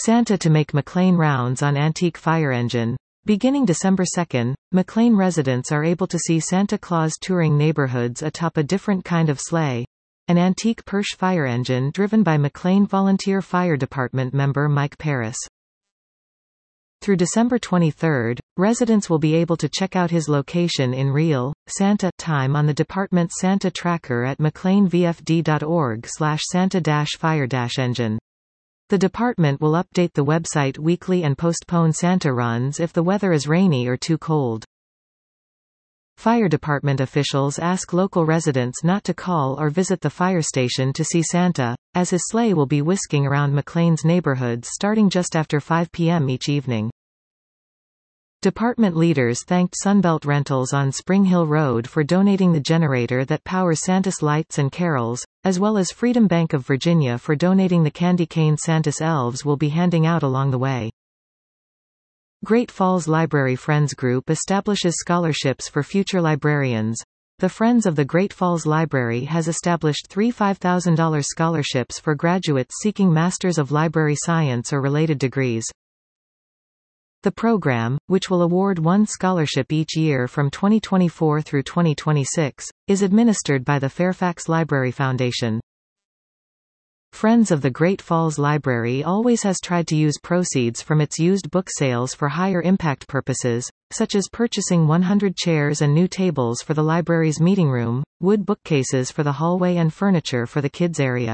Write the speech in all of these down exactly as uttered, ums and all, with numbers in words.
Santa to make McLean rounds on antique fire engine. Beginning December second, McLean residents are able to see Santa Claus touring neighborhoods atop a different kind of sleigh, an antique Perche fire engine driven by McLean Volunteer Fire Department member Mike Paris. Through December twenty-third, residents will be able to check out his location in real Santa time on the department's Santa tracker at mclean v f d dot org slash santa fire engine. The department will update the website weekly and postpone Santa runs if the weather is rainy or too cold. Fire department officials ask local residents not to call or visit the fire station to see Santa, as his sleigh will be whisking around McLean's neighborhoods starting just after five p m each evening. Department leaders thanked Sunbelt Rentals on Spring Hill Road for donating the generator that powers Santa's lights and carols, as well as Freedom Bank of Virginia for donating the candy cane Santa's elves will be handing out along the way. Great Falls Library Friends Group establishes scholarships for future librarians. The Friends of the Great Falls Library has established three five thousand dollars scholarships for graduates seeking Masters of Library Science or related degrees. The program, which will award one scholarship each year from twenty twenty-four through twenty twenty-six, is administered by the Fairfax Library Foundation. Friends of the Great Falls Library always has tried to use proceeds from its used book sales for higher impact purposes, such as purchasing one hundred chairs and new tables for the library's meeting room, wood bookcases for the hallway and furniture for the kids area.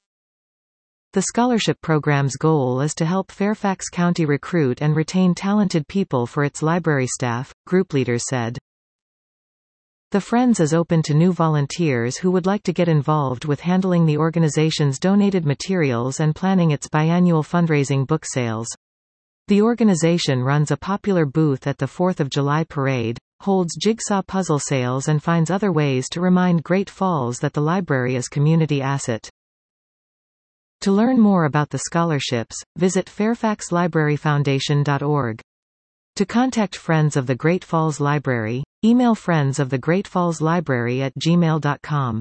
The scholarship program's goal is to help Fairfax County recruit and retain talented people for its library staff, group leaders said. The Friends is open to new volunteers who would like to get involved with handling the organization's donated materials and planning its biannual fundraising book sales. The organization runs a popular booth at the fourth of July parade, holds jigsaw puzzle sales and finds other ways to remind Great Falls that the library is community asset. To learn more about the scholarships, visit fairfax library foundation dot org. To contact Friends of the Great Falls Library, email friends of the Great Falls Library at gmail dot com.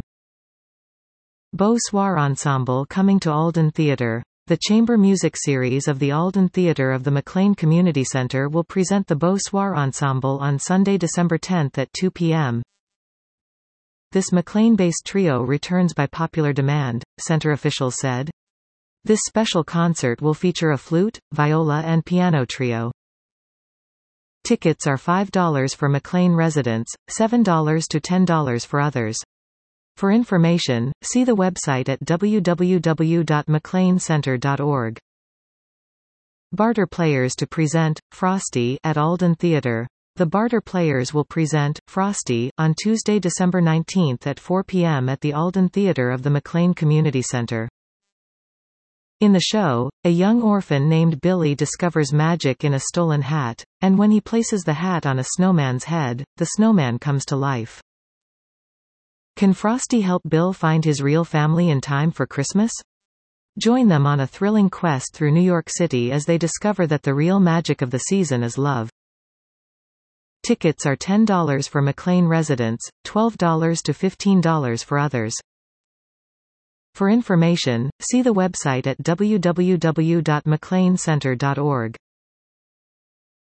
Beau Soir Ensemble coming to Alden Theatre. The chamber music series of the Alden Theatre of the McLean Community Center will present the Beau Soir Ensemble on Sunday, December tenth at two p m This McLean-based trio returns by popular demand, center officials said. This special concert will feature a flute, viola and piano trio. Tickets are five dollars for McLean residents, seven dollars to ten dollars for others. For information, see the website at w w w dot mclean center dot org. Barter Players to present Frosty at Alden Theatre. The Barter Players will present Frosty on Tuesday, December nineteenth at four p m at the Alden Theatre of the McLean Community Center. In the show, a young orphan named Billy discovers magic in a stolen hat, and when he places the hat on a snowman's head, the snowman comes to life. Can Frosty help Bill find his real family in time for Christmas? Join them on a thrilling quest through New York City as they discover that the real magic of the season is love. Tickets are ten dollars for McLean residents, twelve dollars to fifteen dollars for others. For information, see the website at w w w dot mclean center dot org.